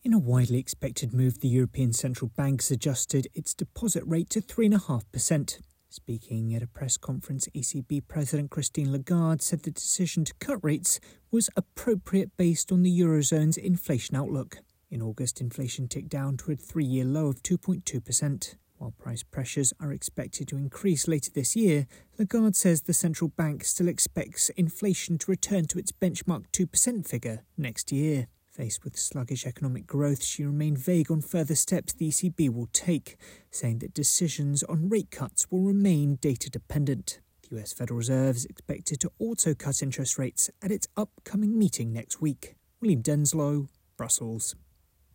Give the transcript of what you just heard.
In a widely expected move, the European Central Bank has adjusted its deposit rate to 3.5%. Speaking at a press conference, ECB President Christine Lagarde said the decision to cut rates was appropriate based on the Eurozone's inflation outlook. In August, inflation ticked down to a three-year low of 2.2%. While price pressures are expected to increase later this year, Lagarde says the central bank still expects inflation to return to its benchmark 2% figure next year. Faced with sluggish economic growth, she remained vague on further steps the ECB will take, saying that decisions on rate cuts will remain data-dependent. The US Federal Reserve is expected to also cut interest rates at its upcoming meeting next week. William Denslow, Brussels.